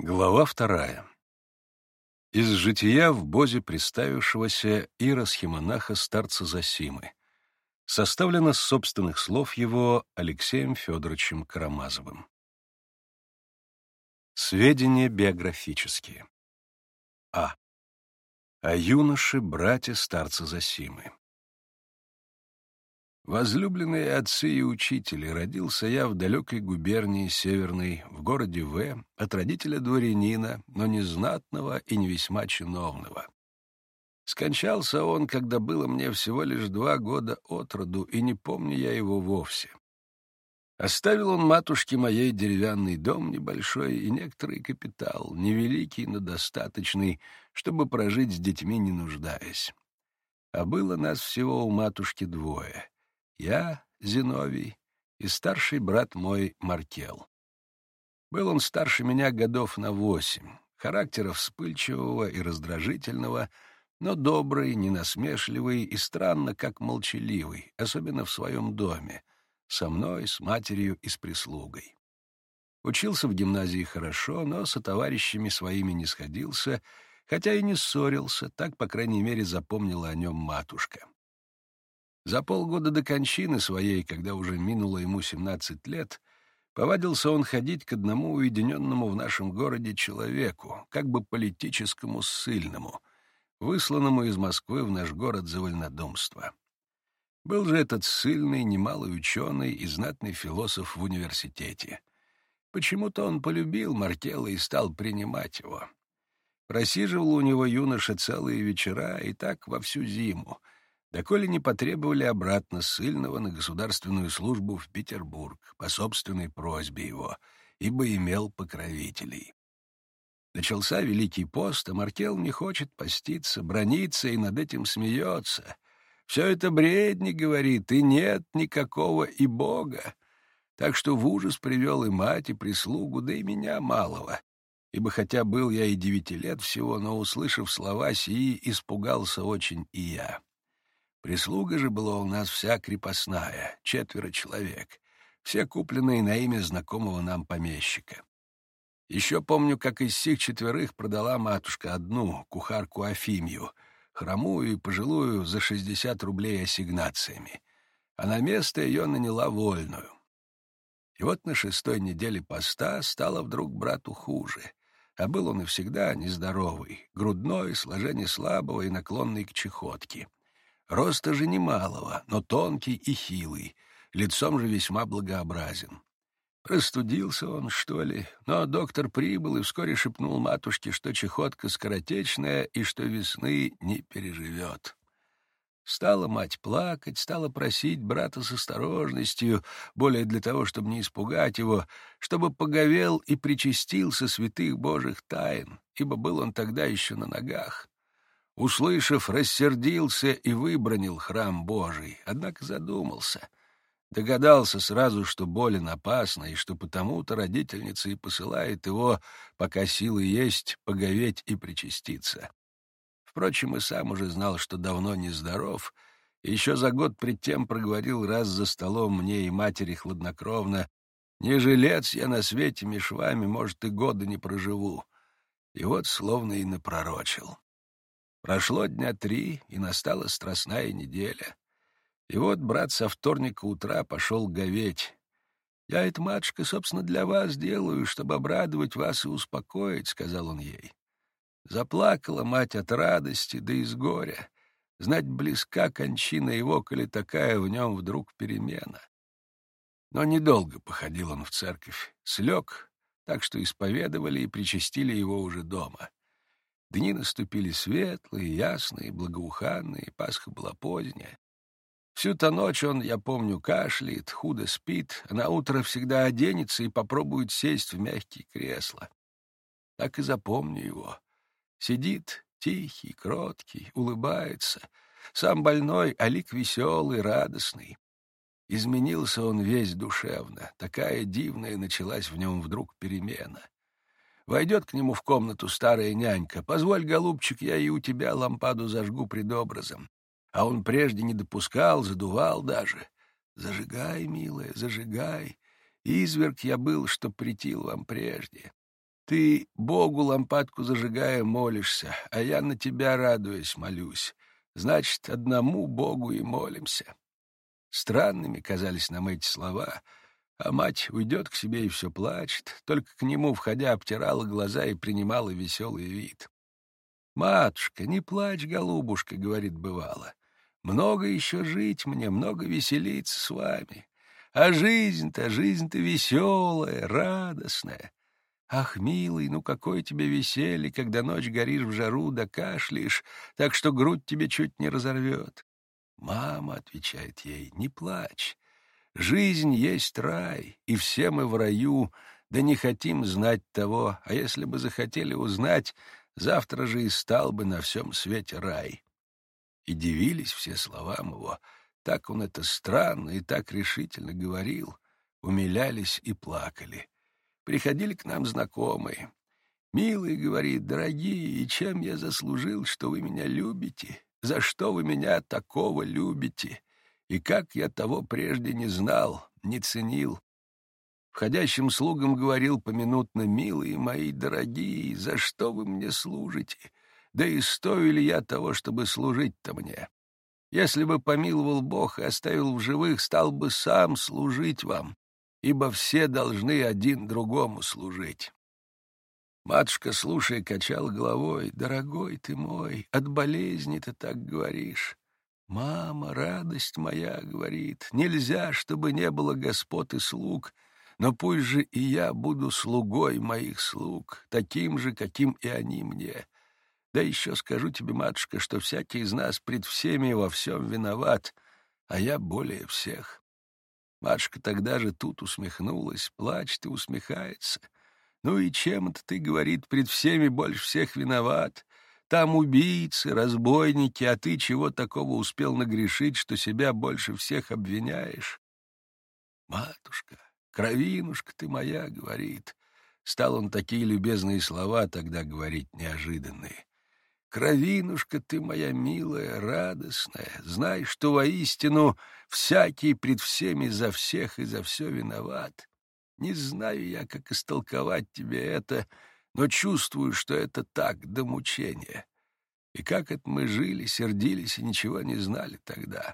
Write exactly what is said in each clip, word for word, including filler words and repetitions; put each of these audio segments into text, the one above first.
Глава вторая. Из жития в Бозе представившегося иеросхимонаха старца Зосимы. Составлено с собственных слов его Алексеем Федоровичем Карамазовым. Сведения биографические. А. О юноше, брате старца Зосимы. Возлюбленные отцы и учители, родился я в далекой губернии Северной, в городе В, от родителя дворянина, но не знатного и не весьма чиновного. Скончался он, когда было мне всего лишь два года от роду, и не помню я его вовсе. Оставил он матушке моей деревянный дом небольшой и некоторый капитал, невеликий, но достаточный, чтобы прожить с детьми, не нуждаясь. А было нас всего у матушки двое — я, Зиновий, и старший брат мой Маркел. Был он старше меня годов на восемь, характера вспыльчивого и раздражительного, но добрый, ненасмешливый и странно как молчаливый, особенно в своем доме, со мной, с матерью и с прислугой. Учился в гимназии хорошо, но со товарищами своими не сходился, хотя и не ссорился, так, по крайней мере, запомнила о нем матушка. За полгода до кончины своей, когда уже минуло ему семнадцать лет, повадился он ходить к одному уединенному в нашем городе человеку, как бы политическому ссыльному, высланному из Москвы в наш город за вольнодумство. Был же этот ссыльный немалый ученый и знатный философ в университете. Почему-то он полюбил Маркела и стал принимать его. Просиживал у него юноша целые вечера и так во всю зиму, доколе не потребовали обратно ссыльного на государственную службу в Петербург по собственной просьбе его, ибо имел покровителей. Начался Великий пост, а Маркел не хочет поститься, бранится и над этим смеется. Все это бредни, говорит, и нет никакого и Бога. Так что в ужас привел и мать, и прислугу, да и меня малого. Ибо хотя был я и девяти лет всего, но, услышав слова сии, испугался очень и я. Прислуга же была у нас вся крепостная, четверо человек, все купленные на имя знакомого нам помещика. Еще помню, как из сих четверых продала матушка одну, кухарку Афимью, хромую и пожилую, за шестьдесят рублей ассигнациями, а на место ее наняла вольную. И вот на шестой неделе поста стало вдруг брату хуже, а был он и всегда нездоровый, грудной, сложение слабого и наклонный к чехотке. Роста же немалого, но тонкий и хилый, лицом же весьма благообразен. Простудился он, что ли, но доктор прибыл и вскоре шепнул матушке, что чехотка скоротечная и что весны не переживет. Стала мать плакать, стала просить брата с осторожностью, более для того, чтобы не испугать его, чтобы поговел и причастился святых Божьих тайн, ибо был он тогда еще на ногах. Услышав, рассердился и выбранил храм Божий, однако задумался. Догадался сразу, что болен опасно, и что потому-то родительница и посылает его, пока силы есть, поговеть и причаститься. Впрочем, и сам уже знал, что давно нездоров, и еще за год пред тем проговорил раз за столом мне и матери хладнокровно: «Не жилец я на свете меж вами, может, и года не проживу». И вот словно и напророчил. Прошло дня три, и настала страстная неделя. И вот брат со вторника утра пошел говеть. «Я это, матушка, собственно, для вас делаю, чтобы обрадовать вас и успокоить», — сказал он ей. Заплакала мать от радости, да и с горя. Знать близка кончина его, коли такая в нем вдруг перемена. Но недолго походил он в церковь, слег, так что исповедовали и причастили его уже дома. Дни наступили светлые, ясные, благоуханные, Пасха была поздняя. Всю-то ночь он, я помню, кашляет, худо спит, а наутро всегда оденется и попробует сесть в мягкие кресла. Так и запомню его. Сидит тихий, кроткий, улыбается. Сам больной, а лик веселый, радостный. Изменился он весь душевно. Такая дивная началась в нем вдруг перемена. Войдет к нему в комнату старая нянька: «Позволь, голубчик, я и у тебя лампаду зажгу пред образом». А он прежде не допускал, задувал даже. «Зажигай, милая, зажигай. Изверг я был, что претил вам прежде». Ты Богу лампадку зажигая молишься, а я на тебя, радуясь, молюсь. Значит, одному Богу и молимся». Странными казались нам эти слова, а мать уйдет к себе и все плачет, только к нему, входя, обтирала глаза и принимала веселый вид. «Матушка, не плачь, голубушка», — говорит, бывало. «Много еще жить мне, много веселиться с вами. А жизнь-то, жизнь-то веселая, радостная. Ах, милый, ну какое тебе веселье, когда ночь горишь в жару да кашляешь, так что грудь тебе чуть не разорвет». «Мама», — отвечает ей, — «не плачь. Жизнь есть рай, и все мы в раю, да не хотим знать того, а если бы захотели узнать, завтра же и стал бы на всем свете рай». И дивились все словам его, так он это странно и так решительно говорил, умилялись и плакали. Приходили к нам знакомые. «Милый, — говорит, — дорогие, и чем я заслужил, что вы меня любите? За что вы меня такого любите? И как я того прежде не знал, не ценил?» Входящим слугам говорил поминутно: «Милые мои, дорогие, за что вы мне служите? Да и стою ли я того, чтобы служить-то мне? Если бы помиловал Бог и оставил в живых, стал бы сам служить вам, ибо все должны один другому служить». Матушка, слушая, качала головой: «Дорогой ты мой, от болезни ты так говоришь». «Мама, радость моя, — говорит, — нельзя, чтобы не было господ и слуг, но пусть же и я буду слугой моих слуг, таким же, каким и они мне. Да еще скажу тебе, матушка, что всякий из нас пред всеми во всем виноват, а я более всех». Матушка тогда же тут усмехнулась, плачет и усмехается. «Ну и чем это ты, — говорит, — пред всеми больше всех виноват? Там убийцы, разбойники, а ты чего такого успел нагрешить, что себя больше всех обвиняешь?» «Матушка, кровинушка ты моя, — говорит». Стал он такие любезные слова тогда говорить неожиданные. «Кровинушка ты моя милая, радостная, знай, что воистину всякий пред всеми за всех и за все виноват. Не знаю я, как истолковать тебе это, но чувствую, что это так до мучения. И как это мы жили, сердились и ничего не знали тогда».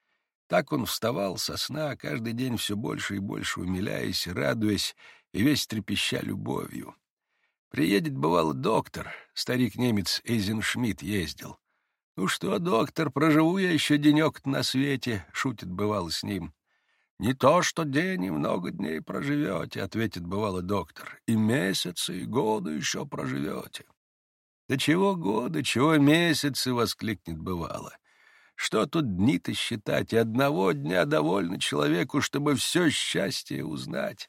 Так он вставал со сна, каждый день все больше и больше умиляясь, радуясь и весь трепеща любовью. Приедет, бывало, доктор, старик-немец Эйзеншмидт ездил. «Ну что, доктор, проживу я еще денек на свете», — шутит, бывало, с ним. «Не то что день, и много дней проживете», — ответит, бывало, доктор. «И месяцы, и годы еще проживете». «Да чего годы, чего месяцы», — воскликнет, бывало. «Что тут дни-то считать? И одного дня довольно человеку, чтобы все счастье узнать».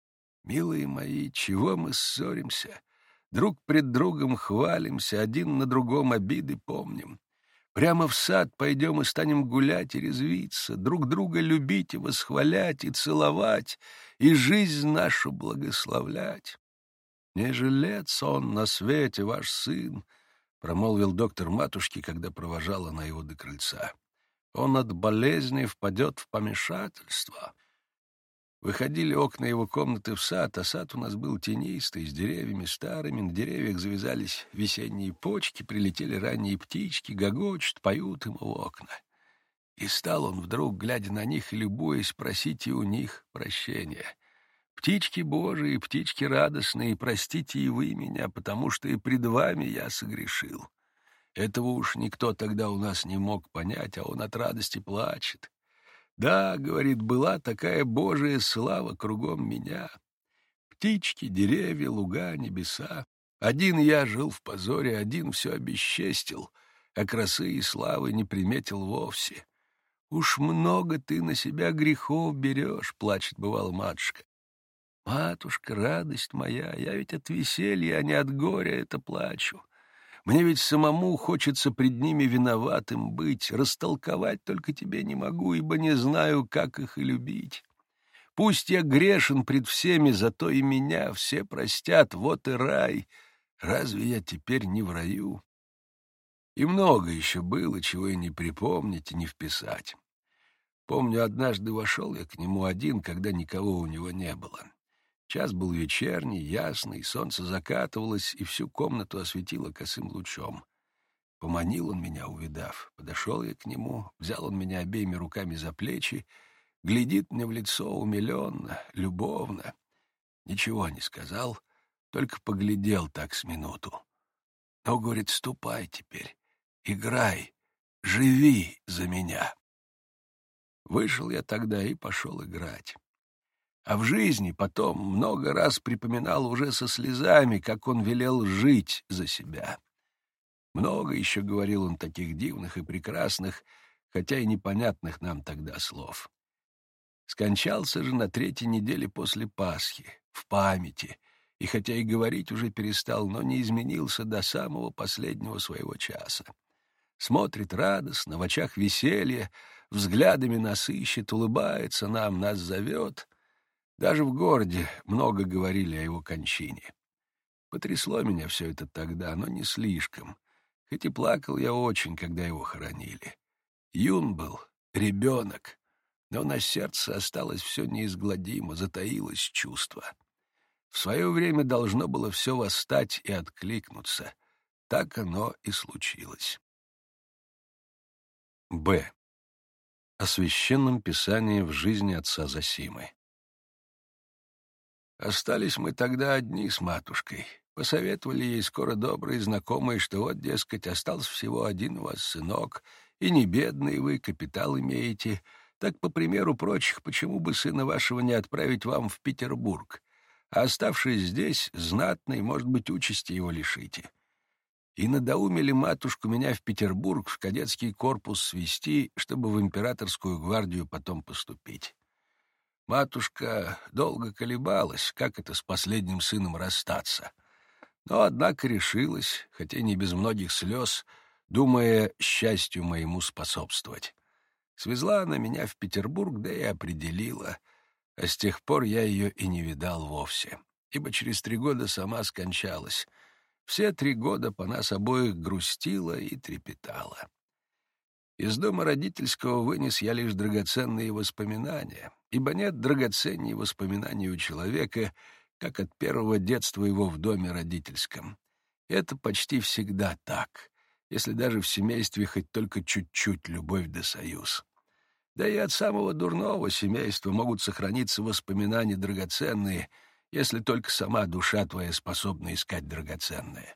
Милые мои, чего мы ссоримся? Друг пред другом хвалимся, один на другом обиды помним. Прямо в сад пойдем и станем гулять и резвиться, друг друга любить и восхвалять, и целовать, и жизнь нашу благословлять. «Не жилец он на свете, ваш сын», — промолвил доктор матушке, когда провожала она его до крыльца. «Он от болезни впадет в помешательство». Выходили окна его комнаты в сад, а сад у нас был тенистый, с деревьями старыми, на деревьях завязались весенние почки, прилетели ранние птички, гогочут, поют ему в окна. И стал он вдруг, глядя на них и любуясь, просить и у них прощения. «Птички Божии, птички радостные, простите и вы меня, потому что и пред вами я согрешил». Этого уж никто тогда у нас не мог понять, а он от радости плачет. «Да, — говорит, — была такая Божия слава кругом меня. Птички, деревья, луга, небеса. Один я жил в позоре, один все обесчестил, а красы и славы не приметил вовсе. Уж много ты на себя грехов берешь, — плачет, бывало, матушка. Матушка, радость моя, я ведь от веселья, а не от горя это плачу. Мне ведь самому хочется пред ними виноватым быть, растолковать только тебе не могу, ибо не знаю, как их и любить. Пусть я грешен пред всеми, зато и меня все простят, вот и рай. Разве я теперь не в раю?» И много еще было, чего и не припомнить, и не вписать. Помню, однажды вошел я к нему один, когда никого у него не было. Час был вечерний, ясный, солнце закатывалось, и всю комнату осветило косым лучом. Поманил он меня, увидав. Подошел я к нему, взял он меня обеими руками за плечи, глядит мне в лицо умиленно, любовно. Ничего не сказал, только поглядел так с минуту. Но, говорит, ступай теперь, играй, живи за меня. Вышел я тогда и пошел играть. А в жизни потом много раз припоминал уже со слезами, как он велел жить за себя. Много еще говорил он таких дивных и прекрасных, хотя и непонятных нам тогда слов. Скончался же на третьей неделе после Пасхи, в памяти, и хотя и говорить уже перестал, но не изменился до самого последнего своего часа. Смотрит радостно, в очах веселье, взглядами нас ищет, улыбается нам, нас зовет. Даже в городе много говорили о его кончине. Потрясло меня все это тогда, но не слишком. Хоть и плакал я очень, когда его хоронили. Юн был, ребенок, но на сердце осталось все неизгладимо, затаилось чувство. В свое время должно было все восстать и откликнуться. Так оно и случилось. Б. О священном писании в жизни отца Зосимы. Остались мы тогда одни с матушкой. Посоветовали ей скоро добрые знакомые, что вот, дескать, остался всего один у вас сынок, и не бедный вы, капитал имеете. Так, по примеру прочих, почему бы сына вашего не отправить вам в Петербург? А оставшись здесь, знатной, может быть, участи его лишите. И надоумили матушку меня в Петербург, в кадетский корпус свести, чтобы в императорскую гвардию потом поступить. Матушка долго колебалась, как это с последним сыном расстаться. Но, однако, решилась, хотя не без многих слез, думая счастью моему способствовать. Свезла она меня в Петербург, да и определила, а с тех пор я ее и не видал вовсе, ибо через три года сама скончалась. Все три года по нас обоих грустила и трепетала. Из дома родительского вынес я лишь драгоценные воспоминания, ибо нет драгоценней воспоминаний у человека, как от первого детства его в доме родительском. Это почти всегда так, если даже в семействе хоть только чуть-чуть любовь да союз. Да и от самого дурного семейства могут сохраниться воспоминания драгоценные, если только сама душа твоя способна искать драгоценное.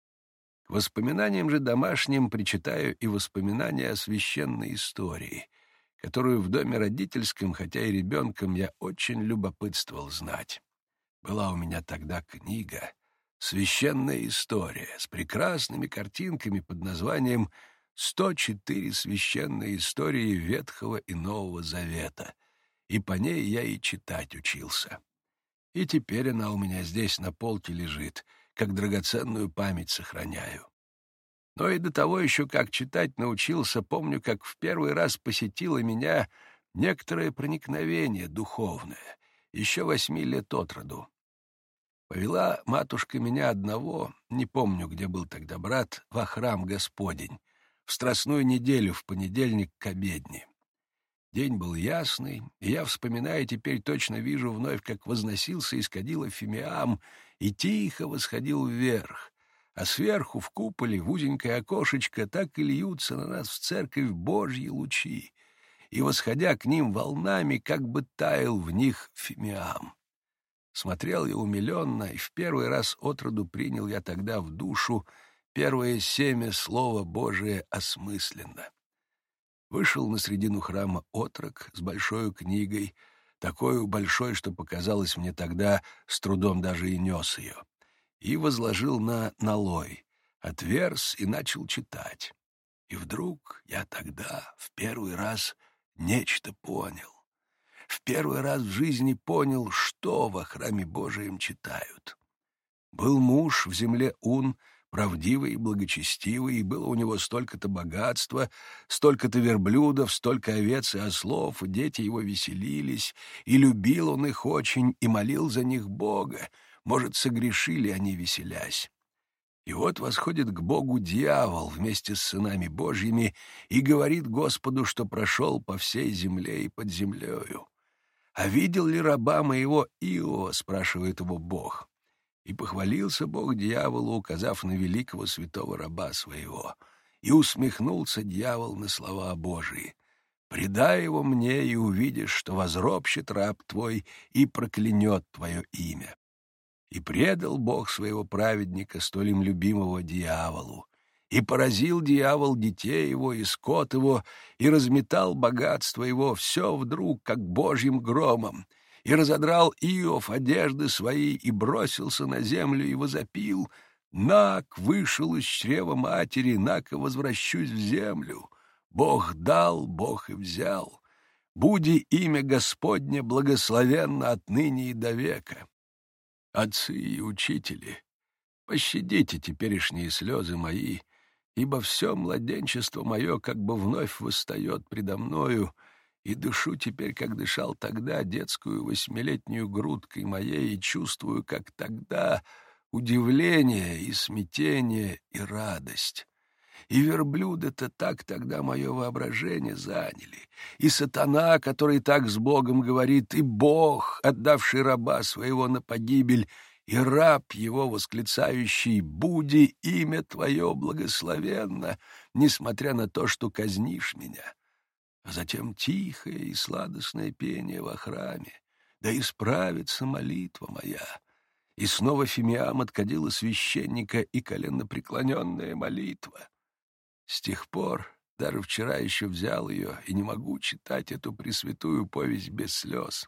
К воспоминаниям же домашним причитаю и воспоминания о священной истории, которую в доме родительском, хотя и ребенком, я очень любопытствовал знать. Была у меня тогда книга «Священная история» с прекрасными картинками под названием «сто четыре священные истории Ветхого и Нового Завета», и по ней я и читать учился. И теперь она у меня здесь на полке лежит, как драгоценную память сохраняю. Но и до того еще, как читать научился, помню, как в первый раз посетило меня некоторое проникновение духовное, еще восьми лет от роду. Повела матушка меня одного, не помню, где был тогда брат, во храм Господень, в страстную неделю в понедельник к обедне. День был ясный, и я, вспоминая, теперь точно вижу вновь, как возносился из кадила фимиам и тихо восходил вверх, а сверху в куполе, в узенькое окошечко, так и льются на нас в церковь Божьи лучи, и, восходя к ним волнами, как бы таял в них фимиам. Смотрел я умиленно, и в первый раз от роду принял я тогда в душу первое семя Слова Божие осмысленно. Вышел на средину храма отрок с большой книгой, такой большой, что показалось мне тогда, с трудом даже и нес ее, и возложил на налой, отверз и начал читать. И вдруг я тогда в первый раз нечто понял. В первый раз в жизни понял, что во храме Божием читают. Был муж в земле Ун, правдивый и благочестивый, и было у него столько-то богатства, столько-то верблюдов, столько овец и ослов, и дети его веселились, и любил он их очень, и молил за них Бога, может, согрешили они, веселясь. И вот восходит к Богу дьявол вместе с сынами Божьими и говорит Господу, что прошел по всей земле и под землею. «А видел ли раба моего Иова?» — спрашивает его Бог. И похвалился Бог дьяволу, указав на великого святого раба своего. И усмехнулся дьявол на слова Божии. «Предай его мне, и увидишь, что возропщет раб твой и проклянет твое имя». И предал Бог своего праведника, столь им любимого, дьяволу. И поразил дьявол детей его и скот его, и разметал богатство его, все вдруг, как божьим громом. И разодрал Иов одежды свои, и бросился на землю, и возопил: «Нак, вышел из чрева матери, нак, и возвращусь в землю. Бог дал, Бог и взял. Буди имя Господне благословенно отныне и до века». Отцы и учители, пощадите теперешние слезы мои, ибо все младенчество мое как бы вновь восстает предо мною, и дышу теперь, как дышал тогда, детскую восьмилетнюю грудкой моей, и чувствую, как тогда, удивление и смятение и радость. И верблюды-то так тогда мое воображение заняли, и сатана, который так с Богом говорит, и Бог, отдавший раба своего на погибель, и раб его, восклицающий: «Буди имя твое благословенно, несмотря на то, что казнишь меня». А затем тихое и сладостное пение во храме: «Да исправится молитва моя». И снова фимиам от кадила священника и коленопреклоненная молитва. С тех пор, даже вчера еще взял ее, и не могу читать эту пресвятую повесть без слез.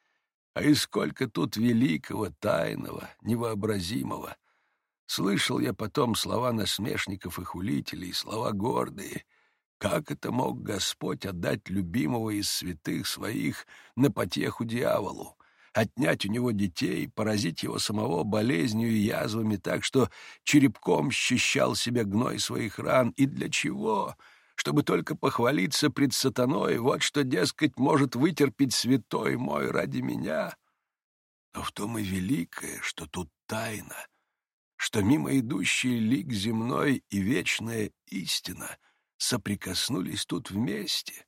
А и сколько тут великого, тайного, невообразимого! Слышал я потом слова насмешников и хулителей, слова гордые. Как это мог Господь отдать любимого из святых своих на потеху дьяволу? Отнять у него детей, поразить его самого болезнью и язвами так, что черепком счищал себе гной своих ран. И для чего? Чтобы только похвалиться пред сатаной, вот что, дескать, может вытерпеть святой мой ради меня. Но в том и великое, что тут тайна, что мимо идущий лик земной и вечная истина соприкоснулись тут вместе.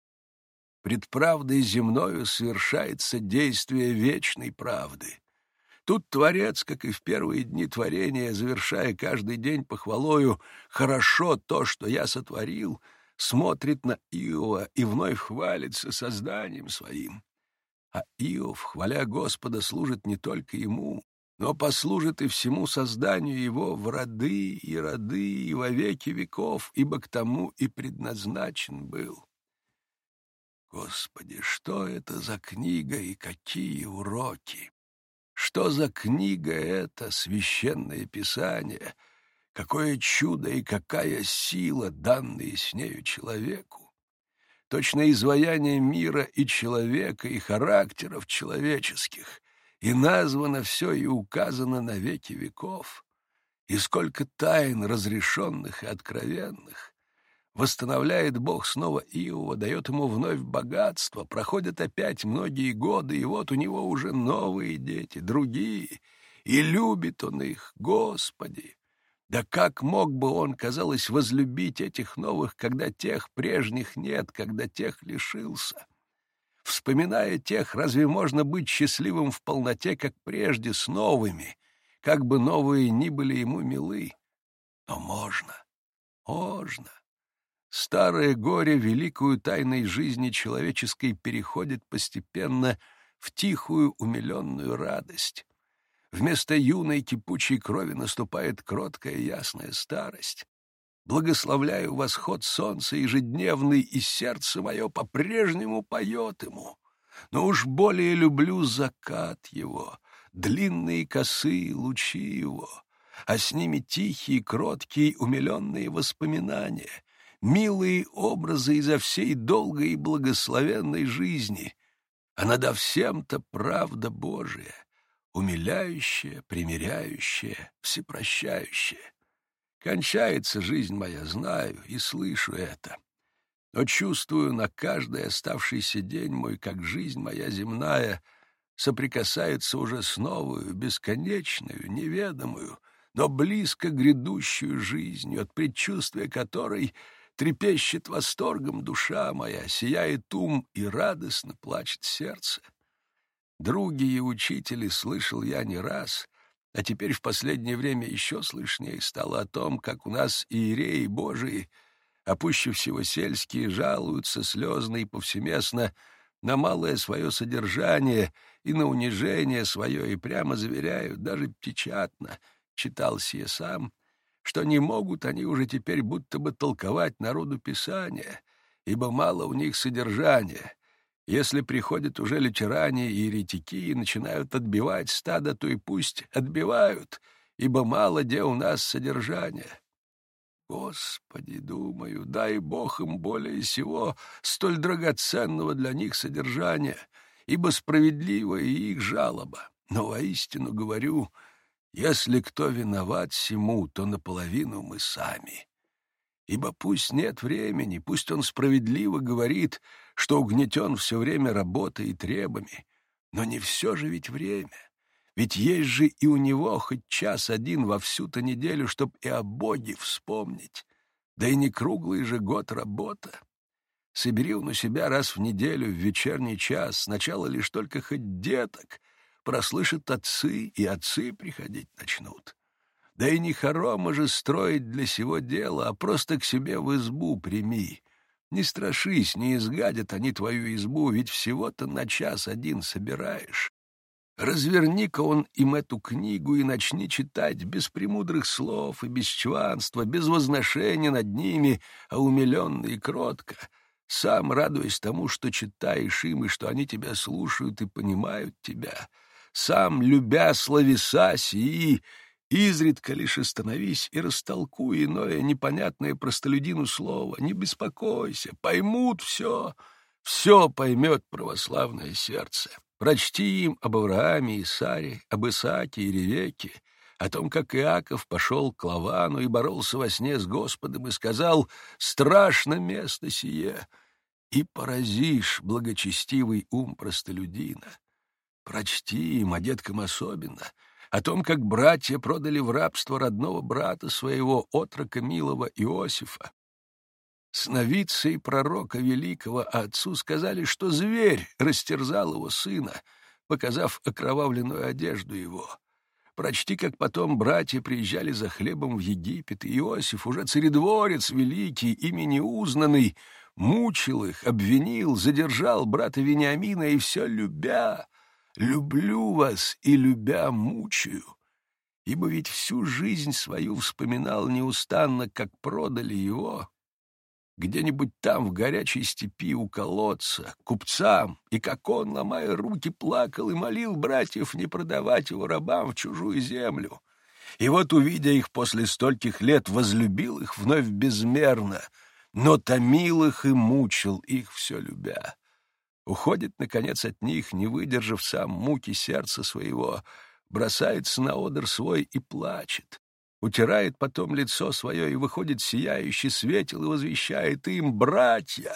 Пред правдой земною совершается действие вечной правды. Тут Творец, как и в первые дни творения, завершая каждый день похвалою «хорошо то, что я сотворил», смотрит на Иова и вновь хвалится созданием своим. А Иов, хваля Господа, служит не только ему, но послужит и всему созданию его в роды и роды и во веки веков, ибо к тому и предназначен был. Господи, что это за книга и какие уроки! Что за книга это, священное писание? Какое чудо и какая сила, данные с нею человеку! Точно изваяние мира и человека, и характеров человеческих, и названо все и указано на веки веков. И сколько тайн разрешенных и откровенных! Восстановляет Бог снова Иова, дает ему вновь богатство, проходят опять многие годы, и вот у него уже новые дети, другие, и любит он их, Господи! Да как мог бы он, казалось, возлюбить этих новых, когда тех прежних нет, когда тех лишился? Вспоминая тех, разве можно быть счастливым в полноте, как прежде, с новыми, как бы новые ни были ему милы? Но можно, можно. Старое горе великую тайной жизни человеческой переходит постепенно в тихую умиленную радость. Вместо юной кипучей крови наступает кроткая ясная старость. Благословляю восход солнца ежедневный, и сердце мое по-прежнему поет ему. Но уж более люблю закат его, длинные косые лучи его, а с ними тихие, кроткие, умиленные воспоминания, милые образы изо всей долгой и благословенной жизни, а надо всем-то правда Божия, умиляющая, примиряющая, всепрощающая. Кончается жизнь моя, знаю и слышу это, но чувствую на каждый оставшийся день мой, как жизнь моя земная соприкасается уже с новую, бесконечную, неведомую, но близко грядущую жизнью, от предчувствия которой трепещет восторгом душа моя, сияет ум и радостно плачет сердце. Други и учители слышал я не раз, а теперь в последнее время еще слышнее стало о том, как у нас иереи Божии, а пуще всего сельские, жалуются слезно и повсеместно на малое свое содержание и на унижение свое, и прямо заверяют, даже печатно, читал сие сам, что не могут они уже теперь будто бы толковать народу Писания, ибо мало у них содержания. Если приходят уже лютеране и еретики и начинают отбивать стадо, то и пусть отбивают, ибо мало где у нас содержания. Господи, думаю, дай Бог им более сего столь драгоценного для них содержания, ибо справедлива и их жалоба. Но воистину говорю, если кто виноват сему, то наполовину мы сами. Ибо пусть нет времени, пусть он справедливо говорит, что угнетен все время работой и требами, но не все же ведь время. Ведь есть же и у него хоть час один во всю-то неделю, чтоб и о Боге вспомнить. Да и не круглый же год работа. Собери он у себя раз в неделю в вечерний час, сначала лишь только хоть деток, прослышат отцы, и отцы приходить начнут. Да и не хорома же строить для сего дела, а просто к себе в избу прими. Не страшись, не изгадят они твою избу, ведь всего-то на час один собираешь. Разверни-ка он им эту книгу и начни читать без премудрых слов и без чванства, без возношения над ними, а умиленно и кротко, сам радуясь тому, что читаешь им, и что они тебя слушают и понимают тебя, сам, любя словеса сии, изредка лишь остановись и растолкуй иное непонятное простолюдину слово. Не беспокойся, поймут все, все поймет православное сердце. Прочти им об Аврааме и Саре, об Исааке и Ревекке, о том, как Иаков пошел к Лавану и боролся во сне с Господом и сказал: «Страшно место сие!» И поразишь благочестивый ум простолюдина. Прочти им, а деткам особенно, о том, как братья продали в рабство родного брата своего, отрока милого Иосифа. Сновидцы и пророка великого, а отцу сказали, что зверь растерзал его сына, показав окровавленную одежду его. Прочти, как потом братья приезжали за хлебом в Египет, и Иосиф, уже царедворец великий, ими неузнанный, мучил их, обвинил, задержал брата Вениамина, и все любя, люблю вас и любя мучаю. Ибо ведь всю жизнь свою вспоминал неустанно, как продали его где-нибудь там, в горячей степи у колодца, купцам, и как он, ломая руки, плакал и молил братьев не продавать его рабам в чужую землю. И вот, увидя их после стольких лет, возлюбил их вновь безмерно, но томил их и мучил их, все любя. Уходит, наконец, от них, не выдержав сам муки сердца своего, бросается на одр свой и плачет. Утирает потом лицо свое и выходит сияющий светил и возвещает им: «Братья,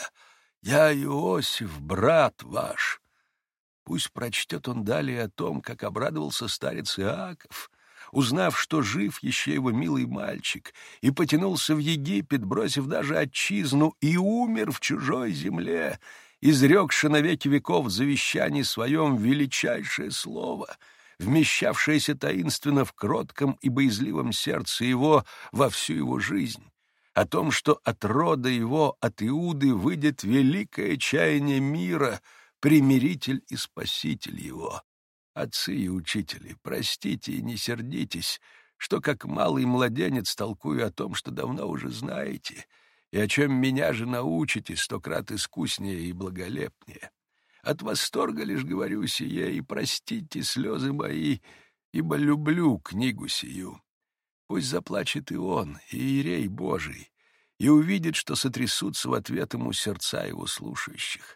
я Иосиф, брат ваш». Пусть прочтет он далее о том, как обрадовался старец Иаков, узнав, что жив еще его милый мальчик, и потянулся в Египет, бросив даже отчизну, и умер в чужой земле, изрекши на веки веков в завещании своем величайшее слово, вмещавшееся таинственно в кротком и боязливом сердце его во всю его жизнь, о том, что от рода его, от Иуды, выйдет великое чаяние мира, примиритель и спаситель его. Отцы и учители, простите и не сердитесь, что как малый младенец толкую о том, что давно уже знаете, и о чем меня же научите сто крат искуснее и благолепнее. От восторга лишь говорю сие, и простите слезы мои, ибо люблю книгу сию. Пусть заплачет и он, и иерей Божий, и увидит, что сотрясутся в ответ ему сердца его слушающих.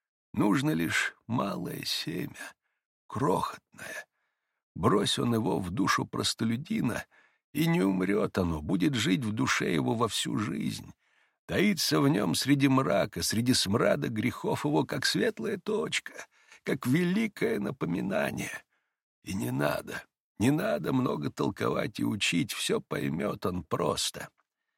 Нужно лишь малое семя, крохотное. Брось он его в душу простолюдина, и не умрет оно, будет жить в душе его во всю жизнь. Таится в нем среди мрака, среди смрада грехов его, как светлая точка, как великое напоминание. И не надо, не надо много толковать и учить, все поймет он просто.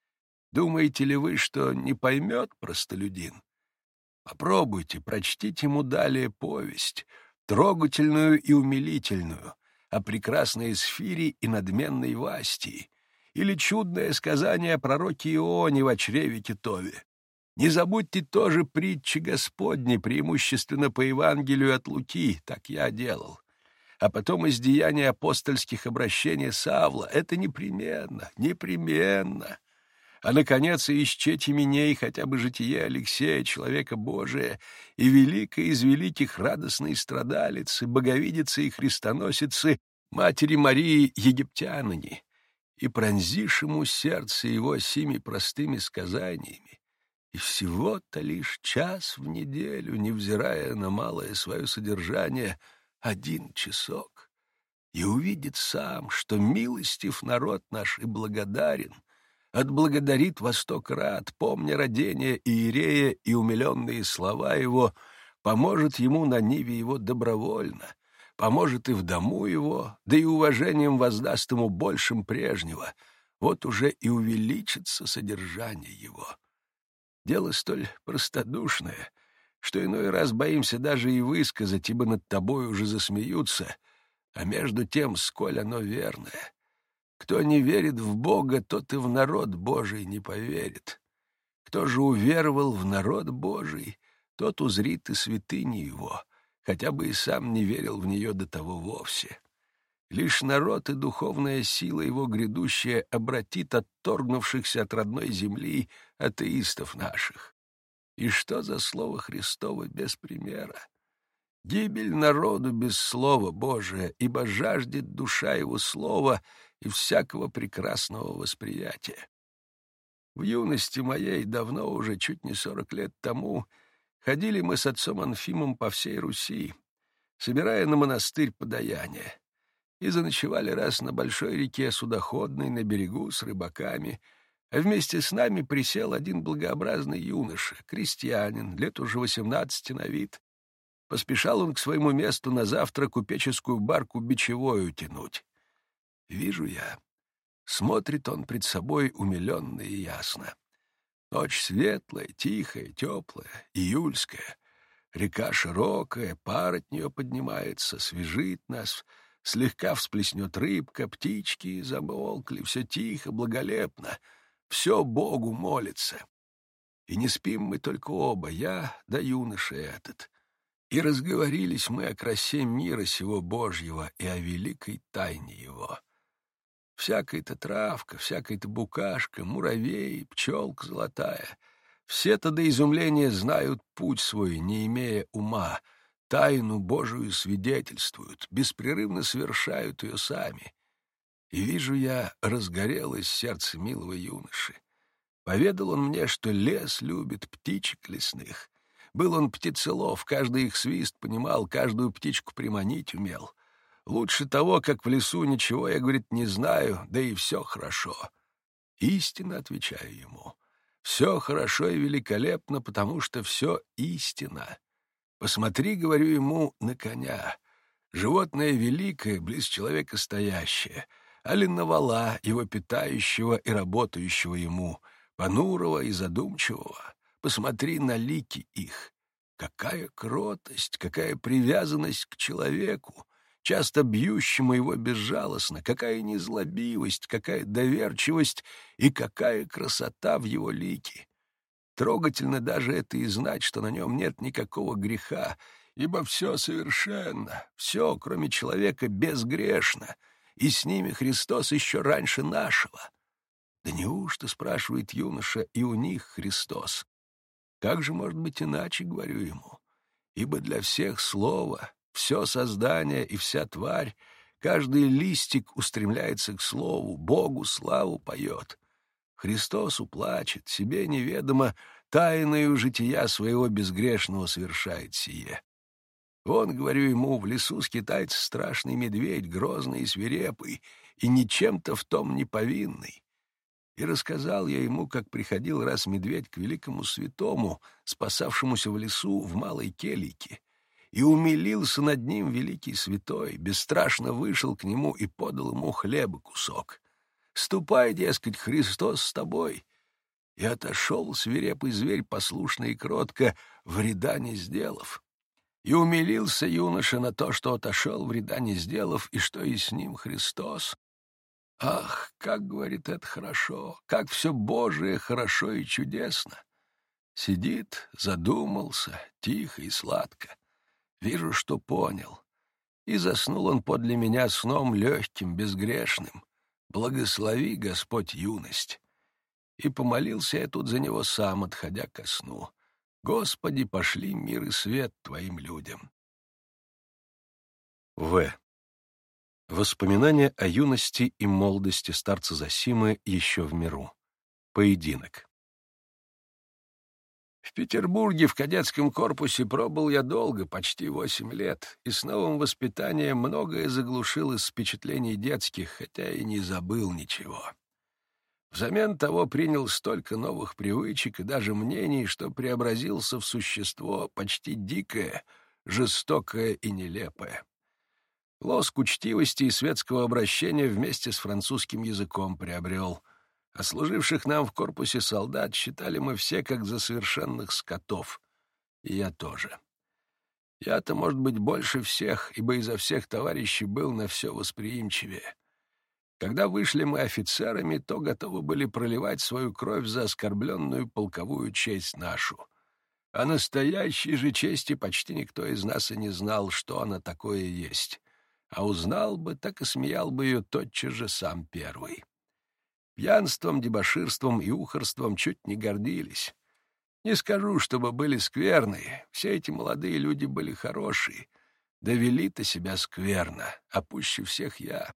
Думаете ли вы, что не поймет простолюдин? Попробуйте, прочтите ему далее повесть, трогательную и умилительную, о прекрасной Сфире и надменной Вастии, или чудное сказание о пророке Ионе в чреве китове. Не забудьте тоже притчи Господни, преимущественно по Евангелию от Луки, так я делал. А потом из деяний апостольских обращений Савла. Это непременно, непременно. А, наконец, и из чети Миней хотя бы житие Алексея, человека Божия, и великой из великих радостной страдалицы, боговидицы и христоносицы, матери Марии Египтянине, и пронзишь ему сердце его сими простыми сказаниями, и всего-то лишь час в неделю, невзирая на малое свое содержание, один часок, и увидит сам, что милостив народ наш и благодарен, отблагодарит во сто крат, помня родение Иерея и умиленные слова его, поможет ему на ниве его добровольно, поможет и в дому его, да и уважением воздаст ему большим прежнего, вот уже и увеличится содержание его. Дело столь простодушное, что иной раз боимся даже и высказать, ибо над тобой уже засмеются, а между тем, сколь оно верное. Кто не верит в Бога, тот и в народ Божий не поверит. Кто же уверовал в народ Божий, тот узрит и святыни его, хотя бы и сам не верил в нее до того вовсе. Лишь народ и духовная сила его грядущая обратит отторгнувшихся от родной земли атеистов наших. И что за слово Христово без примера? Гибель народу без слова Божия, ибо жаждет душа его слова и всякого прекрасного восприятия. В юности моей, давно уже, чуть не сорок лет тому, ходили мы с отцом Анфимом по всей Руси, собирая на монастырь подаяние, и заночевали раз на большой реке Судоходной на берегу с рыбаками, а вместе с нами присел один благообразный юноша, крестьянин, лет уже восемнадцати на вид. Поспешал он к своему месту на завтра купеческую барку бичевою тянуть. Вижу я, смотрит он пред собой умиленно и ясно. Ночь светлая, тихая, теплая, июльская. Река широкая, пар от нее поднимается, свежит нас, слегка всплеснет рыбка, птички замолкли, все тихо, благолепно. Все Богу молится. И не спим мы только оба, я да юноша этот. И разговорились мы о красе мира сего Божьего и о великой тайне его. Всякая-то травка, всякая-то букашка, муравей, пчелка золотая — все-то до изумления знают путь свой, не имея ума, тайну Божию свидетельствуют, беспрерывно совершают ее сами. И вижу я, разгорелось сердце милого юноши. Поведал он мне, что лес любит птичек лесных. Был он птицелов, каждый их свист понимал, каждую птичку приманить умел. Лучше того, как в лесу ничего, я, говорит, не знаю, да и все хорошо. Истинно, отвечаю ему. Все хорошо и великолепно, потому что все истина. Посмотри, говорю ему, на коня. Животное великое, близ человека стоящее, али на вола, его питающего и работающего ему, понурого и задумчивого. Посмотри на лики их. Какая кротость, какая привязанность к человеку, часто бьющему его безжалостно, какая незлобивость, какая доверчивость и какая красота в его лике. Трогательно даже это и знать, что на нем нет никакого греха, ибо все совершенно, все, кроме человека, безгрешно, и с ними Христос еще раньше нашего. Да неужто, спрашивает юноша, и у них Христос? Как же может быть иначе, говорю ему? Ибо для всех слово, все создание и вся тварь, каждый листик устремляется к слову, Богу славу поет. Христос уплачет, себе неведомо, тайною жития своего безгрешного совершает сие. Вон, говорю ему, в лесу скитается страшный медведь, грозный и свирепый, и ничем-то в том не повинный. И рассказал я ему, как приходил раз медведь к великому святому, спасавшемуся в лесу в малой келийке, и умилился над ним великий святой, бесстрашно вышел к нему и подал ему хлеба кусок. «Ступай, дескать, Христос с тобой!» И отошел свирепый зверь послушно и кротко, вреда не сделав. И умилился юноша на то, что отошел, вреда не сделав, и что и с ним Христос. Ах, как, говорит, это хорошо, как все Божие хорошо и чудесно. Сидит, задумался, тихо и сладко. Вижу, что понял. И заснул он подле меня сном легким, безгрешным. Благослови, Господь, юность. И помолился я тут за него сам, отходя ко сну. Господи, пошли мир и свет твоим людям. В. Воспоминания о юности и молодости старца Зосимы еще в миру. Поединок. В Петербурге в кадетском корпусе пробыл я долго, почти восемь лет, и с новым воспитанием многое заглушил из впечатлений детских, хотя и не забыл ничего. Взамен того принял столько новых привычек и даже мнений, что преобразился в существо почти дикое, жестокое и нелепое. Лоск учтивости и светского обращения вместе с французским языком приобрел, а служивших нам в корпусе солдат считали мы все как за совершенных скотов, и я тоже. Я-то, может быть, больше всех, ибо изо всех товарищей был на все восприимчивее. Когда вышли мы офицерами, то готовы были проливать свою кровь за оскорбленную полковую честь нашу. О настоящей же чести почти никто из нас и не знал, что она такое есть. А узнал бы, так и смеял бы ее тотчас же сам первый. Пьянством, дебоширством и ухарством чуть не гордились. Не скажу, чтобы были скверные, все эти молодые люди были хорошие, да вели-то себя скверно, а пуще всех я.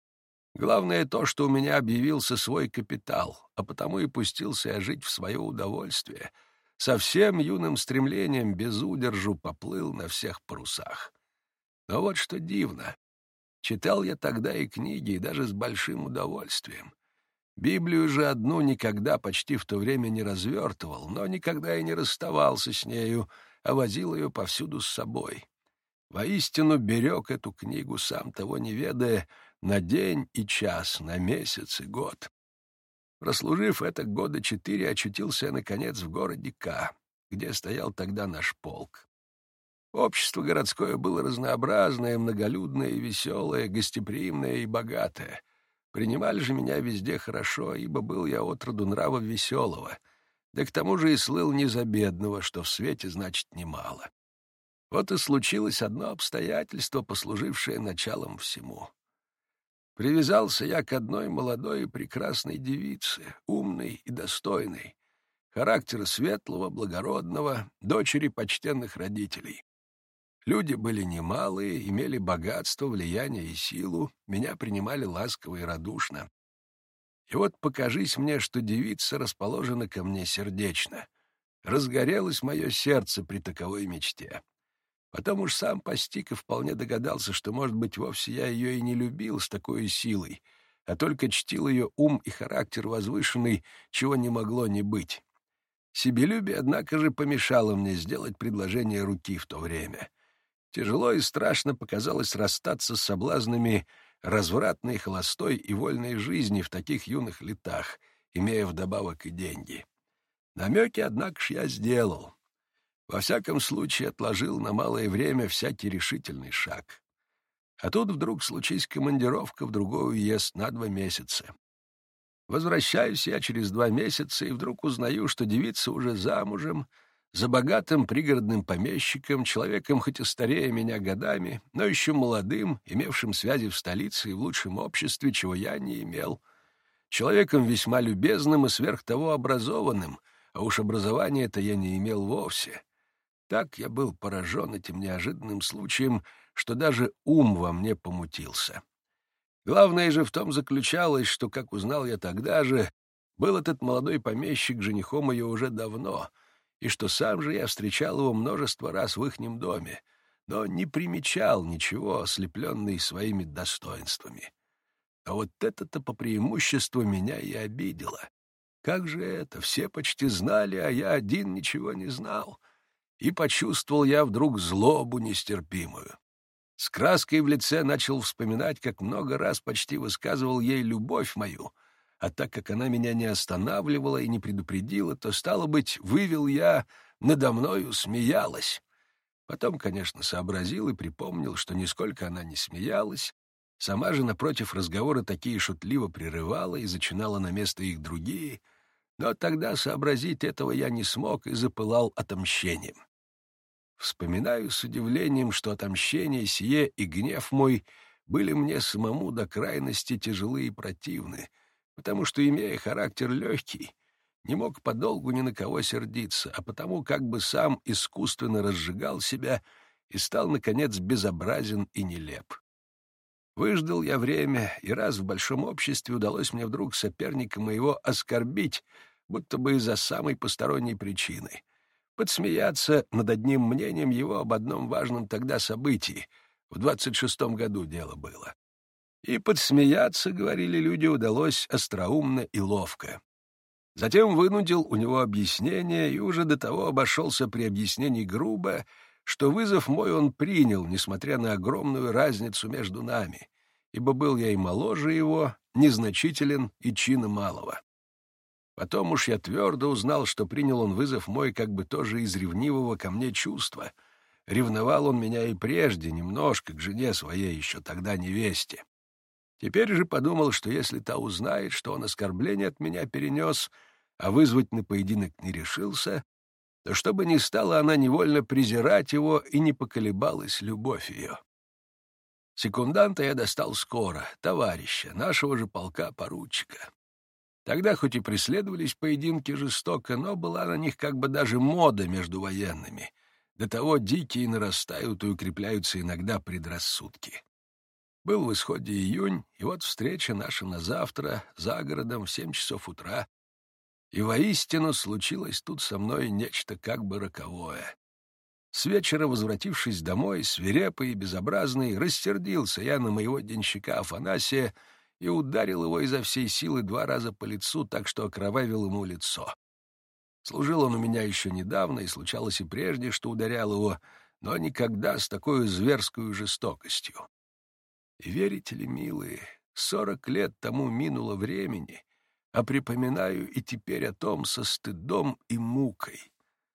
Главное то, что у меня объявился свой капитал, а потому и пустился я жить в свое удовольствие. Со всем юным стремлением без удержу поплыл на всех парусах. Но вот что дивно. Читал я тогда и книги, и даже с большим удовольствием. Библию же одну никогда почти в то время не развертывал, но никогда и не расставался с нею, а возил ее повсюду с собой. Воистину берег эту книгу, сам того не ведая, на день и час, на месяц и год. Прослужив это года четыре, очутился я, наконец, в городе К, где стоял тогда наш полк. Общество городское было разнообразное, многолюдное и веселое, гостеприимное и богатое. Принимали же меня везде хорошо, ибо был я отроду нрава веселого, да к тому же и слыл не за бедного, что в свете значит немало. Вот и случилось одно обстоятельство, послужившее началом всему. Привязался я к одной молодой и прекрасной девице, умной и достойной, характера светлого, благородного, дочери почтенных родителей. Люди были немалые, имели богатство, влияние и силу, меня принимали ласково и радушно. И вот покажись мне, что девица расположена ко мне сердечно. Разгорелось мое сердце при таковой мечте. Потом уж сам постиг и вполне догадался, что, может быть, вовсе я ее и не любил с такой силой, а только чтил ее ум и характер возвышенный, чего не могло не быть. Себелюбие, однако же, помешало мне сделать предложение руки в то время. Тяжело и страшно показалось расстаться с соблазнами развратной, холостой и вольной жизни в таких юных летах, имея вдобавок и деньги. Намеки, однако ж, я сделал. Во всяком случае, отложил на малое время всякий решительный шаг. А тут вдруг случись командировка в другой уезд на два месяца. Возвращаюсь я через два месяца и вдруг узнаю, что девица уже замужем, за богатым пригородным помещиком, человеком хоть и старее меня годами, но еще молодым, имевшим связи в столице и в лучшем обществе, чего я не имел, человеком весьма любезным и сверх того образованным, а уж образования-то я не имел вовсе. Так я был поражен этим неожиданным случаем, что даже ум во мне помутился. Главное же в том заключалось, что, как узнал я тогда же, был этот молодой помещик женихом ее уже давно, и что сам же я встречал его множество раз в ихнем доме, но не примечал ничего, ослепленный своими достоинствами. А вот это-то по преимуществу меня и обидело. Как же это? Все почти знали, а я один ничего не знал. И почувствовал я вдруг злобу нестерпимую. С краской в лице начал вспоминать, как много раз почти высказывал ей любовь мою, а так как она меня не останавливала и не предупредила, то, стало быть, вывел я, надо мною смеялась. Потом, конечно, сообразил и припомнил, что нисколько она не смеялась, сама же, напротив, разговоры такие шутливо прерывала и зачинала на место их другие, но тогда сообразить этого я не смог и запылал отомщением. Вспоминаю с удивлением, что отомщение сие и гнев мой были мне самому до крайности тяжелы и противны, потому что, имея характер легкий, не мог подолгу ни на кого сердиться, а потому как бы сам искусственно разжигал себя и стал, наконец, безобразен и нелеп. Выждал я время, и раз в большом обществе удалось мне вдруг соперника моего оскорбить, будто бы из-за самой посторонней причины, подсмеяться над одним мнением его об одном важном тогда событии. В двадцать шестом году дело было. И подсмеяться, говорили люди, удалось остроумно и ловко. Затем вынудил у него объяснение и уже до того обошелся при объяснении грубо, что вызов мой он принял, несмотря на огромную разницу между нами, ибо был я и моложе его, незначителен и чина малого. Потом уж я твердо узнал, что принял он вызов мой как бы тоже из ревнивого ко мне чувства. Ревновал он меня и прежде, немножко, к жене своей, еще тогда невесте. Теперь же подумал, что если та узнает, что он оскорбление от меня перенес, а вызвать на поединок не решился, то чтобы не стала она невольно презирать его и не поколебалась любовь ее. Секунданта я достал скоро, товарища, нашего же полка поручика. Тогда хоть и преследовались поединки жестоко, но была на них как бы даже мода между военными. До того дикие нарастают и укрепляются иногда предрассудки. Был в исходе июнь, и вот встреча наша на завтра, за городом, в семь часов утра. И воистину случилось тут со мной нечто как бы роковое. С вечера, возвратившись домой, свирепый и безобразный, рассердился я на моего денщика Афанасия и ударил его изо всей силы два раза по лицу, так что окровавил ему лицо. Служил он у меня еще недавно, и случалось и прежде, что ударял его, но никогда с такой зверской жестокостью. И верите ли, милые, сорок лет тому минуло времени, а припоминаю и теперь о том со стыдом и мукой.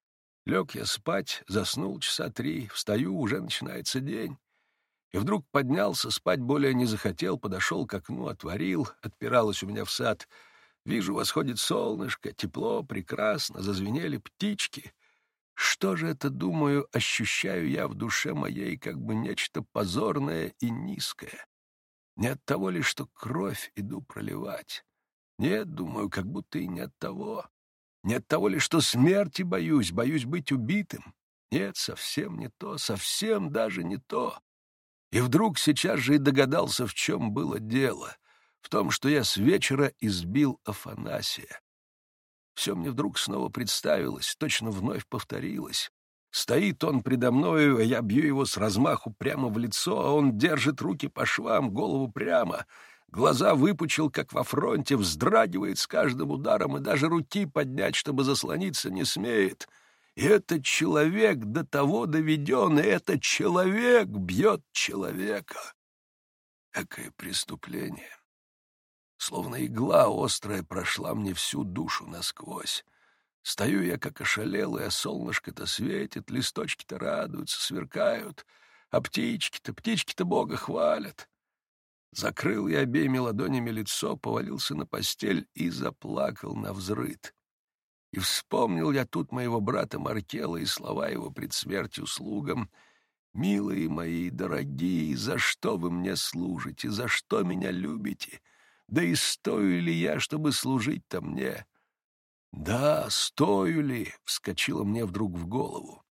Лег я спать, заснул часа три, встаю, уже начинается день. И вдруг поднялся, спать более не захотел, подошел к окну, отворил, отпиралось у меня в сад. Вижу, восходит солнышко, тепло, прекрасно, зазвенели птички. Что же это, думаю, ощущаю я в душе моей как бы нечто позорное и низкое? Не от того ли, что кровь иду проливать? Нет, думаю, как будто и не от того. Не от того ли, что смерти боюсь, боюсь быть убитым? Нет, совсем не то, совсем даже не то. И вдруг сейчас же и догадался, в чем было дело. В том, что я с вечера избил Афанасия. Все мне вдруг снова представилось, точно вновь повторилось. Стоит он предо мною, а я бью его с размаху прямо в лицо, а он держит руки по швам, голову прямо, глаза выпучил, как во фронте, вздрагивает с каждым ударом и даже руки поднять, чтобы заслониться, не смеет. И этот человек до того доведен, и этот человек бьет человека. Какое преступление! Словно игла острая прошла мне всю душу насквозь. Стою я, как ошалелый, а солнышко-то светит, листочки-то радуются, сверкают, а птички-то, птички-то Бога хвалят. Закрыл я обеими ладонями лицо, повалился на постель и заплакал навзрыд. И вспомнил я тут моего брата Маркела и слова его пред смертью слугам: «Милые мои, дорогие, за что вы мне служите, за что меня любите? Да и стою ли я, чтобы служить-то мне?» «Да, стою ли?» — вскочило мне вдруг в голову.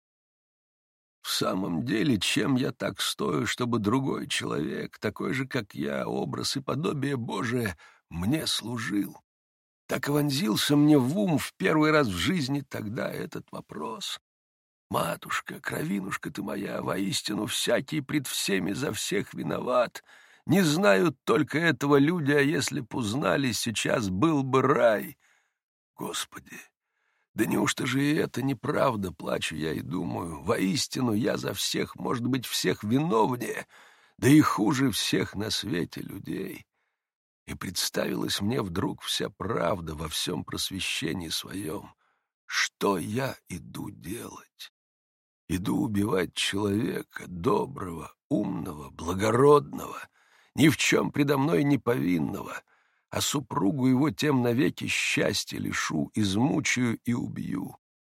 В самом деле, чем я так стою, чтобы другой человек, такой же, как я, образ и подобие Божие, мне служил? Так вонзился мне в ум в первый раз в жизни тогда этот вопрос. Матушка, кровинушка ты моя, воистину всякий пред всеми за всех виноват. Не знают только этого люди, а если б узнали, сейчас был бы рай. Господи, да неужто же и это неправда, плачу я и думаю. Воистину я за всех, может быть, всех виновнее, да и хуже всех на свете людей. И представилась мне вдруг вся правда во всем просвещении своем. Что я иду делать? Иду убивать человека, доброго, умного, благородного, ни в чем предо мной не повинного, а супругу его тем навеки счастья лишу, измучаю и убью.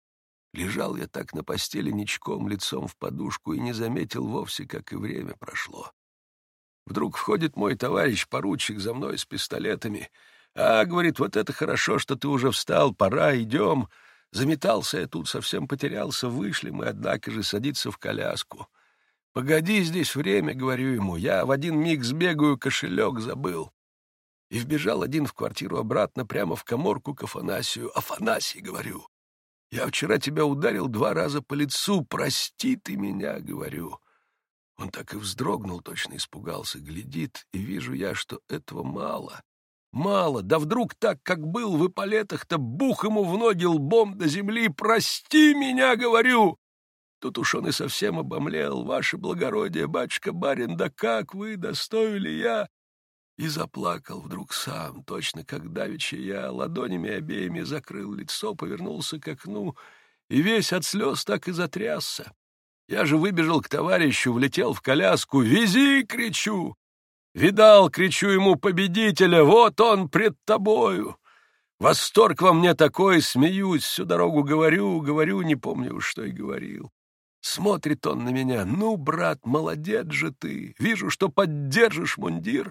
Лежал я так на постели ничком, лицом в подушку, и не заметил вовсе, как и время прошло. Вдруг входит мой товарищ поручик за мной с пистолетами. «А, — говорит, — вот это хорошо, что ты уже встал, пора, идем». Заметался я тут, совсем потерялся, вышли мы, однако же, садиться в коляску. «Погоди здесь время, — говорю ему, — я в один миг сбегаю, кошелек забыл». И вбежал один в квартиру обратно, прямо в каморку к Афанасию. «Афанасий, — говорю, — я вчера тебя ударил два раза по лицу, прости ты меня, — говорю». Он так и вздрогнул, точно испугался, глядит, и вижу я, что этого мало. Мало, да вдруг так, как был в эполетах-то, бух ему в ноги лбом до земли. «Прости меня, — говорю». Тут уж он и совсем обомлел. «Ваше благородие, батюшка-барин, да как вы, достоили я?» И заплакал вдруг сам, точно как давеча я, ладонями обеими закрыл лицо, повернулся к окну, и весь от слез так и затрясся. Я же выбежал к товарищу, влетел в коляску. «Вези!» — кричу. «Видал!» — кричу ему, победителя. «Вот он пред тобою!» Восторг во мне такой, смеюсь, всю дорогу говорю, говорю, не помню уж, что и говорил. Смотрит он на меня. «Ну, брат, молодец же ты! Вижу, что поддержишь мундир!»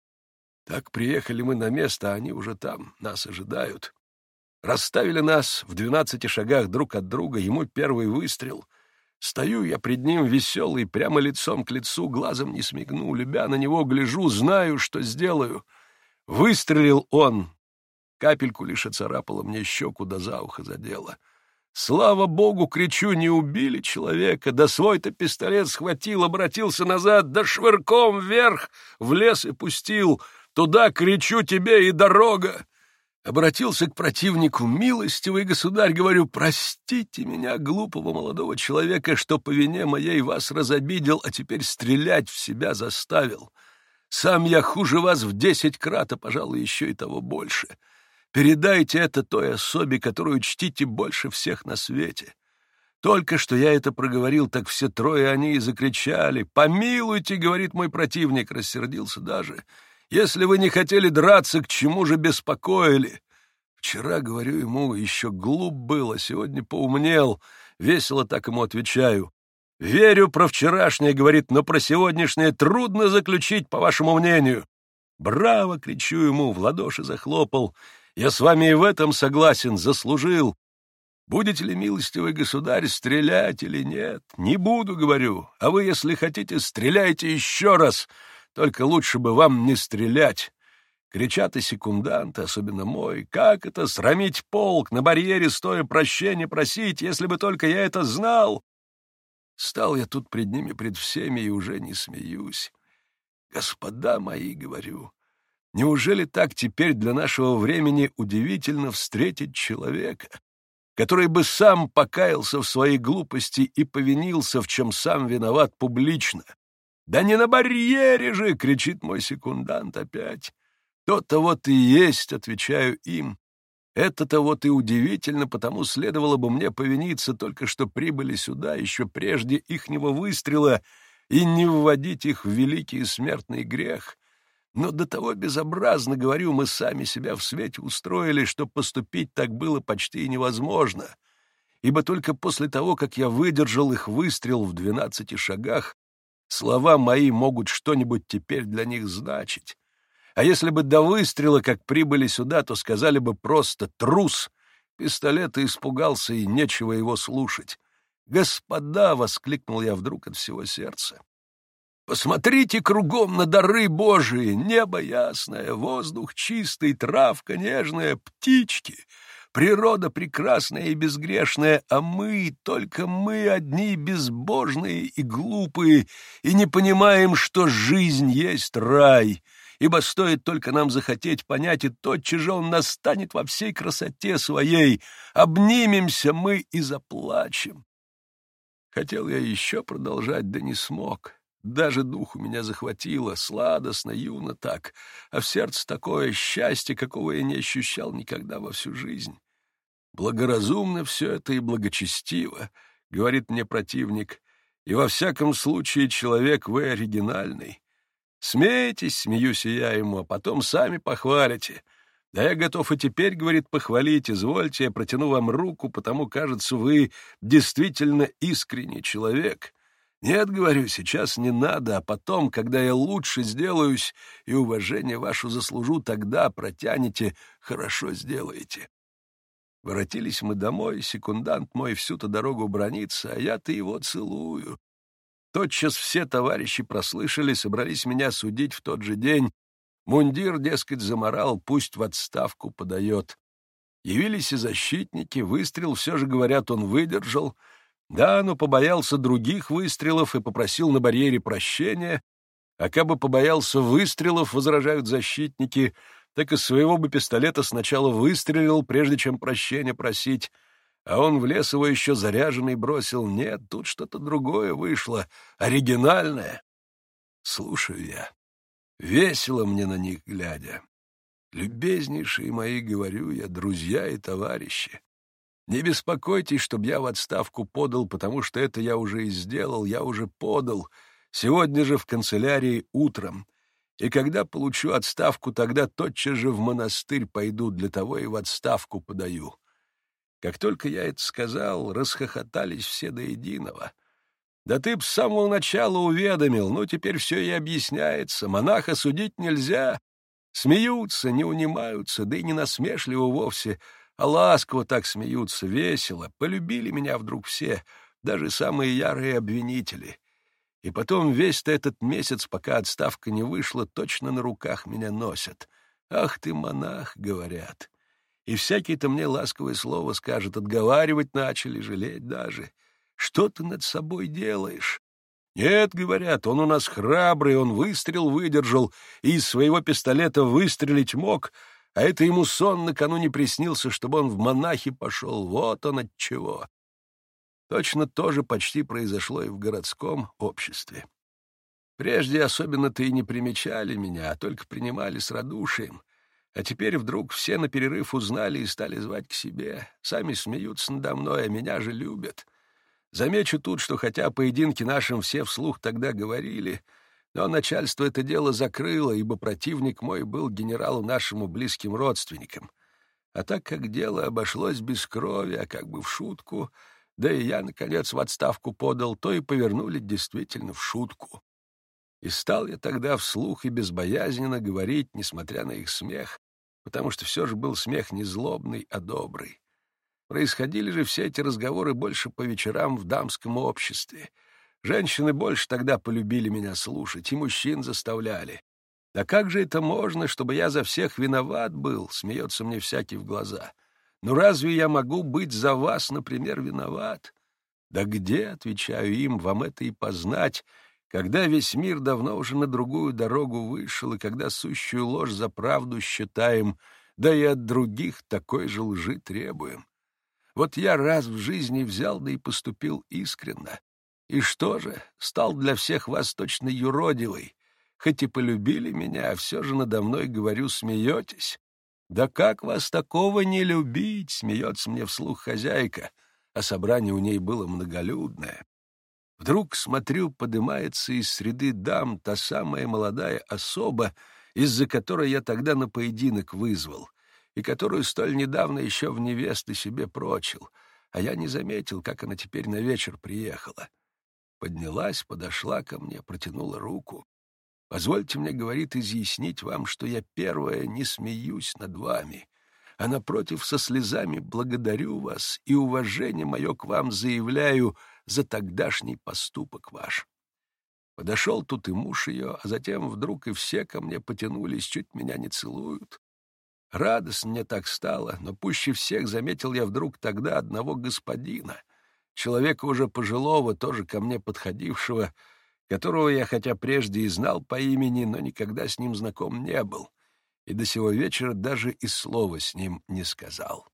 Так приехали мы на место, а они уже там, нас ожидают. Расставили нас в двенадцати шагах друг от друга, ему первый выстрел. Стою я пред ним веселый, прямо лицом к лицу, глазом не смигну, любя на него, гляжу, знаю, что сделаю. Выстрелил он. Капельку лишь оцарапала мне щеку, да за ухо задела. Слава богу, кричу, не убили человека, да свой-то пистолет схватил, обратился назад, да швырком вверх в лес и пустил. Туда, кричу, тебе и дорога. Обратился к противнику. «Милостивый государь, — говорю, — простите меня, глупого молодого человека, что по вине моей вас разобидел, а теперь стрелять в себя заставил. Сам я хуже вас в десять крат, а, пожалуй, еще и того больше. Передайте это той особе, которую чтите больше всех на свете». Только что я это проговорил, так все трое они и закричали. «Помилуйте, — говорит мой противник, — рассердился даже. Если вы не хотели драться, к чему же беспокоили? Вчера, говорю ему, еще глуп был, а сегодня поумнел. Весело так ему отвечаю. Верю про вчерашнее, — говорит, — но про сегодняшнее трудно заключить, по вашему мнению. Браво, — кричу ему, в ладоши захлопал. Я с вами и в этом согласен, заслужил. Будете ли, милостивый государь, стрелять или нет? Не буду, — говорю, — а вы, если хотите, стреляйте еще раз. Только лучше бы вам не стрелять. Кричат и секунданты, особенно мой. Как это срамить полк, на барьере стоя прощения просить, если бы только я это знал? Стал я тут пред ними, пред всеми, и уже не смеюсь. Господа мои, — говорю, — неужели так теперь для нашего времени удивительно встретить человека, который бы сам покаялся в своей глупости и повинился, в чем сам виноват публично? «Да не на барьере же!» — кричит мой секундант опять. «То-то вот и есть», — отвечаю им. «Это-то вот и удивительно, потому следовало бы мне повиниться, только что прибыли сюда еще прежде ихнего выстрела и не вводить их в великий смертный грех. Но до того безобразно, говорю, мы сами себя в свете устроили, что поступить так было почти невозможно, ибо только после того, как я выдержал их выстрел в двенадцати шагах, слова мои могут что-нибудь теперь для них значить. А если бы до выстрела, как прибыли сюда, то сказали бы просто «трус». Пистолета испугался, и нечего его слушать. «Господа!» — воскликнул я вдруг от всего сердца. «Посмотрите кругом на дары Божии! Небо ясное, воздух чистый, травка нежная, птички!» Природа прекрасная и безгрешная, а мы, только мы одни безбожные и глупые, и не понимаем, что жизнь есть рай, ибо стоит только нам захотеть понять, и тотчас же он настанет во всей красоте своей. Обнимемся мы и заплачем. Хотел я еще продолжать, да не смог. Даже дух у меня захватило, сладостно, юно так, а в сердце такое счастье, какого я не ощущал никогда во всю жизнь. Благоразумно все это и благочестиво. — говорит мне противник, — «и во всяком случае человек вы оригинальный. Смеетесь, смеюсь и я ему, а потом сами похвалите. Да я готов и теперь, — говорит, — похвалить, извольте, я протяну вам руку, потому, кажется, вы действительно искренний человек. Нет, — говорю, — сейчас не надо, а потом, когда я лучше сделаюсь и уважение ваше заслужу, тогда протянете, хорошо сделаете». Воротились мы домой, секундант мой всю-то дорогу бранится, а я-то его целую. Тотчас все товарищи прослышали, собрались меня судить в тот же день. Мундир, дескать, заморал, пусть в отставку подает. Явились и защитники, выстрел все же, говорят, он выдержал. Да, но побоялся других выстрелов и попросил на барьере прощения, а кабы побоялся выстрелов, возражают защитники, так из своего бы пистолета сначала выстрелил, прежде чем прощения просить, а он в лес его еще заряженный бросил. Нет, тут что-то другое вышло, оригинальное. Слушаю я. Весело мне на них глядя. Любезнейшие мои, говорю я, друзья и товарищи, не беспокойтесь, чтоб я в отставку подал, потому что это я уже и сделал, я уже подал, сегодня же в канцелярии утром. И когда получу отставку, тогда тотчас же в монастырь пойду, для того и в отставку подаю. Как только я это сказал, расхохотались все до единого. Да ты б с самого начала уведомил, ну теперь все и объясняется. Монаха судить нельзя. Смеются, не унимаются, да и не насмешливо вовсе, а ласково так смеются, весело. Полюбили меня вдруг все, даже самые ярые обвинители. И потом весь-то этот месяц, пока отставка не вышла, точно на руках меня носят. «Ах ты, монах!» — говорят. И всякий-то мне ласковое слово скажет, отговаривать начали, жалеть даже. «Что ты над собой делаешь?» «Нет, — говорят, — он у нас храбрый, он выстрел выдержал и из своего пистолета выстрелить мог, а это ему сон накануне приснился, чтобы он в монахи пошел. Вот он отчего». Точно то же почти произошло и в городском обществе. Прежде особенно-то и не примечали меня, а только принимали с радушием. А теперь вдруг все на перерыв узнали и стали звать к себе. Сами смеются надо мной, а меня же любят. Замечу тут, что хотя о поединке нашем все вслух тогда говорили, но начальство это дело закрыло, ибо противник мой был генералу нашему близким родственником. А так как дело обошлось без крови, а как бы в шутку, да и я, наконец, в отставку подал, то и повернули действительно в шутку. И стал я тогда вслух и безбоязненно говорить, несмотря на их смех, потому что все же был смех не злобный, а добрый. Происходили же все эти разговоры больше по вечерам в дамском обществе. Женщины больше тогда полюбили меня слушать, и мужчин заставляли. «Да как же это можно, чтобы я за всех виноват был?» — смеется мне всякий в глаза. «Ну разве я могу быть за вас, например, виноват?» «Да где, — отвечаю им, — вам это и познать, когда весь мир давно уже на другую дорогу вышел, и когда сущую ложь за правду считаем, да и от других такой же лжи требуем? Вот я раз в жизни взял, да и поступил искренно. И что же, стал для всех вас точно юродивый. Хоть и полюбили меня, а все же надо мной, говорю, смеетесь. Да как вас такого не любить?» — смеется мне вслух хозяйка, а собрание у ней было многолюдное. Вдруг, смотрю, подымается из среды дам та самая молодая особа, из-за которой я тогда на поединок вызвал, и которую столь недавно еще в невесты себе прочил, а я не заметил, как она теперь на вечер приехала. Поднялась, подошла ко мне, протянула руку. «Позвольте мне, — говорит, — изъяснить вам, что я первая не смеюсь над вами, а, напротив, со слезами благодарю вас и уважение мое к вам заявляю за тогдашний поступок ваш». Подошел тут и муж ее, а затем вдруг и все ко мне потянулись, чуть меня не целуют. Радостно мне так стало, но пуще всех заметил я вдруг тогда одного господина, человека уже пожилого, тоже ко мне подходившего, которого я хотя прежде и знал по имени, но никогда с ним знаком не был, и до сего вечера даже и слова с ним не сказал.